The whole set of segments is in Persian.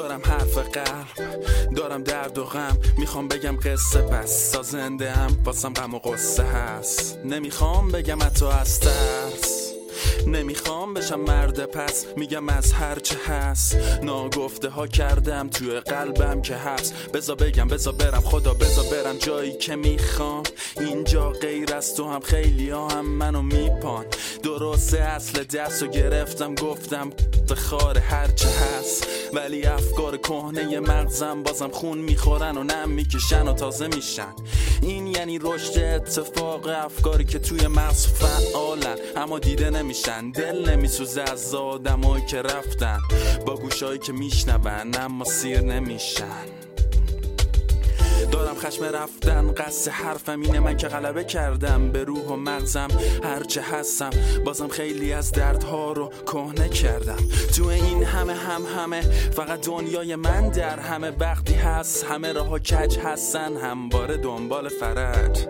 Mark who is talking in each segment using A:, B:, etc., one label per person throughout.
A: دارم حرف قلب، دارم درد و غم، میخوام بگم قصه پس تا زنده هم واسم غم و قصه هست. نمیخوام بگم حتی از ترس، نمیخوام بشم مرد پس، میگم از هر چه هست. ناگفته ها کردم توی قلبم که حبس. بزا بگم بزا برم خدا، بزا برم جایی که میخوام. اینجا غیر از تو هم خیلی ها هم منو میپان. درسته اصل دستو گرفتم گفتم خار هر چه هست، ولی افکار کهنه مغزم بازم خون میخورن و نم میکشن و تازه میشن. این یعنی رشد اتفاق افکاری که توی مغز فعالن اما دیده نمیشن. دل نمیسوزه از آدمایی که رفتن با گوشایی که میشنون اما سیر نمیشن. دارم خشم رفتن، قصد حرفم اینه من که غلبه کردم به روح و مغزم. هرچه هستم بازم خیلی از دردها رو کهنه کردم. تو این همه فقط دنیای من در همه وقتی هست. همه راه‌ها کج هستن همواره دنبال فرج.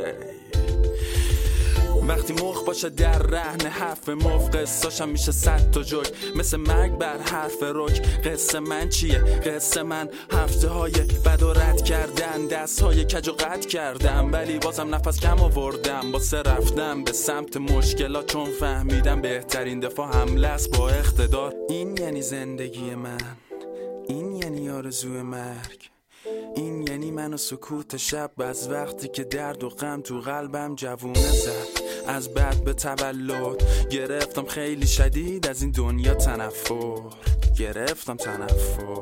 A: وقتی مخ باشه در رهن حرف مف، قصاشم میشه 100 تا جوک مثل مرگ بر حرف رک. قصه من چیه؟ قصه من هفته های بد و رد کردن، دست های کج و قد کردم ولی بازم نفس کم آوردم. باسه رفتم به سمت مشکلات چون فهمیدم بهترین دفاع حمله است با اقتدار. این یعنی زندگی من، این یعنی آرزوی مرگ، این یعنی من و سکوت شب از وقتی که درد و غم تو قلبم جوونه زد. از بعد به تولد گرفتم خیلی شدید از این دنیا تنفر، گرفتم تنفر.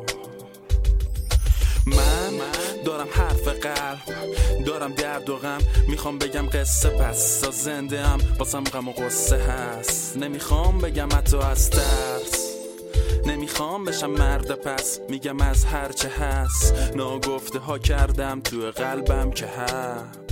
A: من دارم حرف قلب، دارم درد و غم، میخوام بگم قصه پس تا زنده هم واسم غم و قصه هست. نمیخوام بگم حتی از ترس، نمیخوام بشم مرد پس، میگم از هر چه هست. ناگفته ها کردم تو قلبم که هست.